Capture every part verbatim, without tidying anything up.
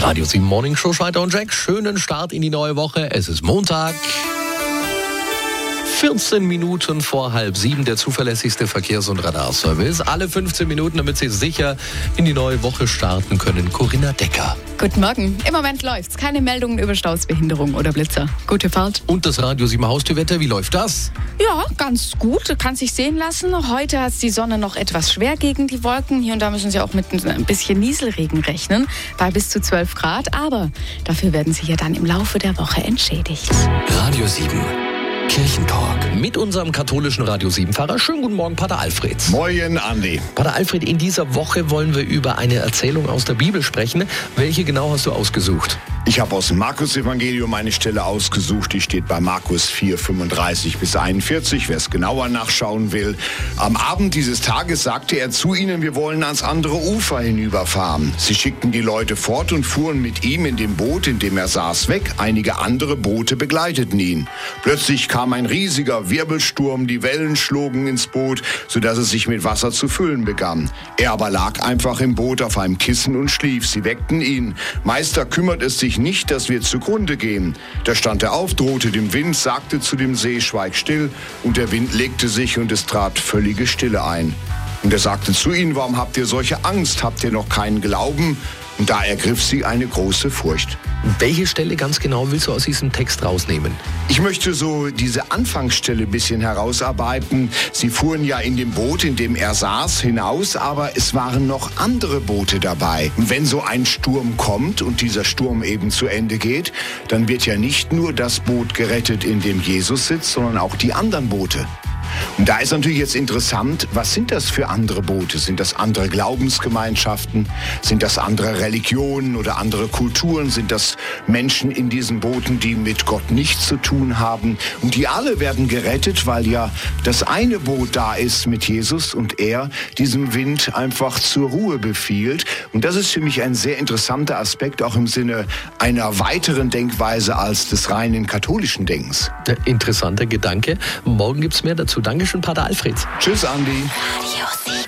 Radio sieben Morning Show, Schneider und Jack. Schönen Start in die neue Woche. Es ist Montag. vierzehn Minuten vor halb sieben, der zuverlässigste Verkehrs- und Radarservice. Alle fünfzehn Minuten, damit Sie sicher in die neue Woche starten können. Corinna Decker. Guten Morgen. Im Moment läuft's. Keine Meldungen über Staus, Behinderung oder Blitzer. Gute Fahrt. Und das Radio sieben Haustürwetter, wie läuft das? Ja, ganz gut. Kann sich sehen lassen. Heute hat die Sonne noch etwas schwer gegen die Wolken. Hier und da müssen Sie auch mit ein bisschen Nieselregen rechnen, bei bis zu zwölf Grad. Aber dafür werden Sie ja dann im Laufe der Woche entschädigt. Radio sieben. Kirchentalk. Mit unserem katholischen Radio sieben-Pfarrer. Schönen guten Morgen, Pater Alfred. Moin, Andi. Pater Alfred, in dieser Woche wollen wir über eine Erzählung aus der Bibel sprechen. Welche genau hast du ausgesucht? Ich habe aus dem Markus-Evangelium eine Stelle ausgesucht, die steht bei Markus vier, fünfunddreißig bis einundvierzig, wer es genauer nachschauen will. Am Abend dieses Tages sagte er zu ihnen, wir wollen ans andere Ufer hinüberfahren. Sie schickten die Leute fort und fuhren mit ihm in dem Boot, in dem er saß, weg. Einige andere Boote begleiteten ihn. Plötzlich kam ein riesiger Wirbelsturm, die Wellen schlugen ins Boot, sodass es sich mit Wasser zu füllen begann. Er aber lag einfach im Boot auf einem Kissen und schlief. Sie weckten ihn. Meister, kümmert es sich nicht, dass wir zugrunde gehen. Da stand er auf, drohte dem Wind, sagte zu dem See, schweig still. Und der Wind legte sich und es trat völlige Stille ein. Und er sagte zu ihnen, warum habt ihr solche Angst? Habt ihr noch keinen Glauben? Und da ergriff sie eine große Furcht. Welche Stelle ganz genau willst du aus diesem Text rausnehmen? Ich möchte so diese Anfangsstelle ein bisschen herausarbeiten. Sie fuhren ja in dem Boot, in dem er saß, hinaus, aber es waren noch andere Boote dabei. Und wenn so ein Sturm kommt und dieser Sturm eben zu Ende geht, dann wird ja nicht nur das Boot gerettet, in dem Jesus sitzt, sondern auch die anderen Boote. Und da ist natürlich jetzt interessant, was sind das für andere Boote? Sind das andere Glaubensgemeinschaften? Sind das andere Religionen oder andere Kulturen? Sind das Menschen in diesen Booten, die mit Gott nichts zu tun haben? Und die alle werden gerettet, weil ja das eine Boot da ist mit Jesus und er diesem Wind einfach zur Ruhe befiehlt. Und das ist für mich ein sehr interessanter Aspekt, auch im Sinne einer weiteren Denkweise als des reinen katholischen Denkens. Interessanter Gedanke. Morgen gibt's mehr dazu. Dankeschön, Pater Alfred. Tschüss, Andi. Radio sieben.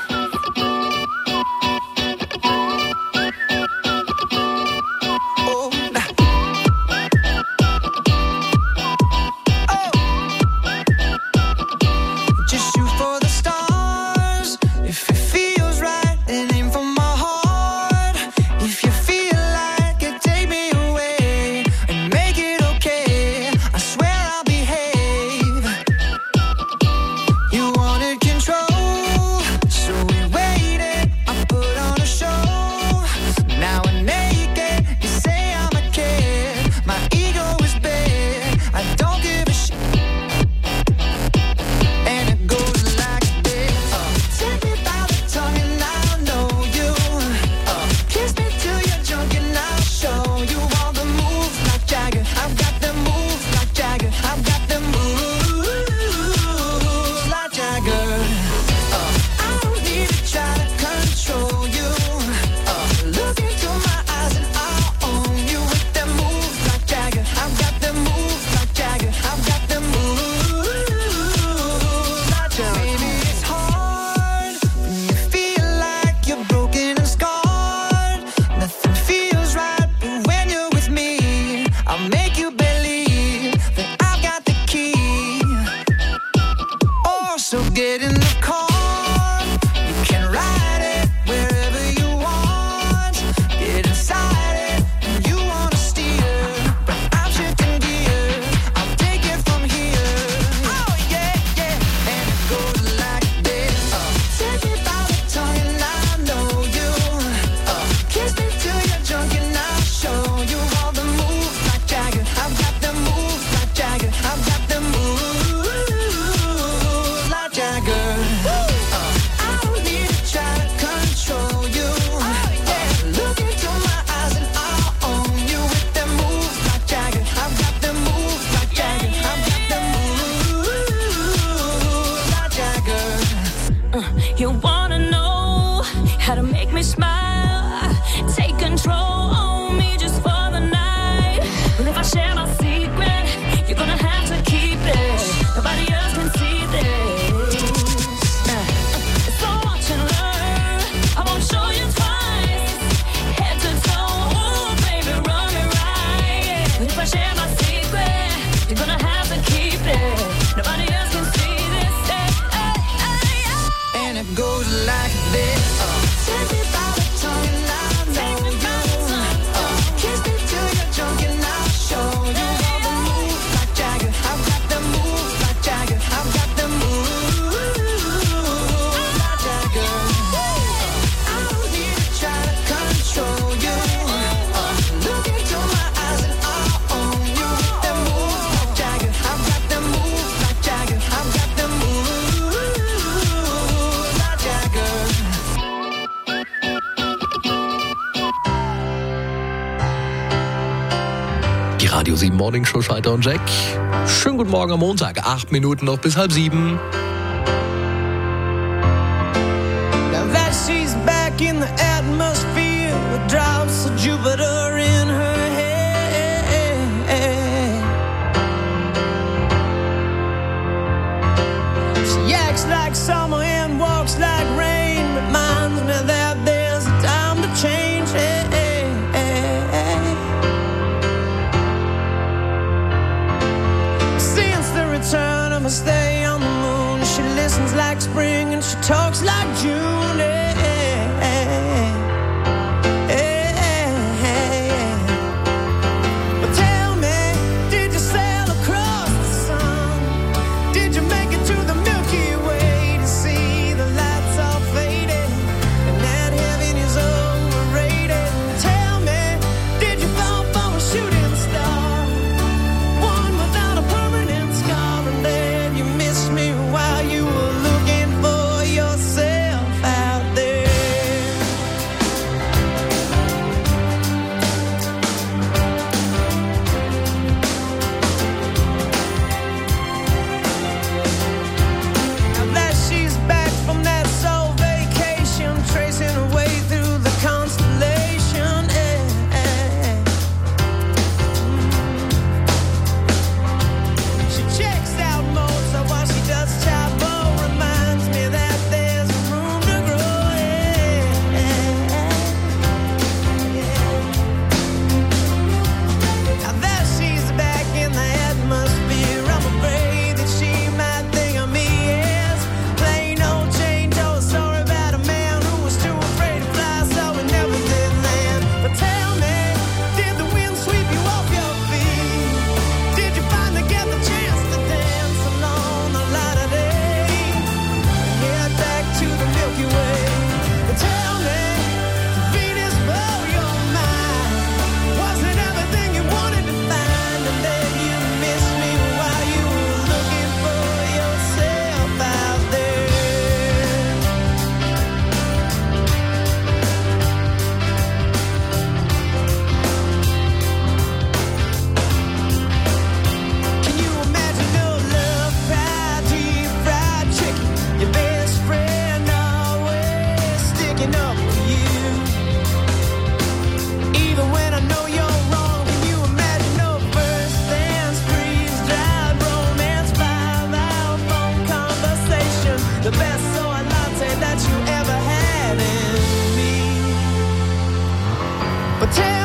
You wanna know how to make me smile? Take control on me just for the night. Well, if I share my secret, you're gonna have to keep it. Nobody else can see this. So watch and learn. I won't show you twice. Head to toe. Radio sieben Morning Show, Schalter und Jack. Schönen guten Morgen am Montag. Acht Minuten noch bis halb sieben. Now that she's back in the atmosphere with drops of Jupiter in her head. She acts like summer and walks like rain. Reminds me that there's a time to change. Return of a stay on the moon. She listens like spring and she talks like June. Hey, hey, hey, hey, hey. But tell me, did you sail across the sun? Did you make it to the Milky Way to see the lights all faded and that heaven is overrated? Tell me, did you fall for a shooting star? One without a permanent scar. You missed me while you were looking for yourself out there. Now that she's back from that soul vacation, tracing her way through the constellation. Eh, eh. She checks out Mozart while she does Chavo. Reminds me that there's room to grow. Yeah, yeah. Now that she's back in the atmosphere, I'm afraid that she might think of me as plain old Jane Doe. Sorry about a man who was too afraid to fly, so we never did land. But tell me, did the wind sweep you off your feet? Did you finally get the chance to dance along the light of day and head back to the Milky Way? But tell me, did Venus blow your mind? Was it everything you wanted to find? And then you missed me while you were looking for yourself out there. Can you imagine your love fried, deep fried chicken? Your best friend always sticking up for you. Even when I know you're wrong, can you imagine no first dance, freeze-dried romance, five-hour phone conversation? The best soy latte that you ever had in me. But tell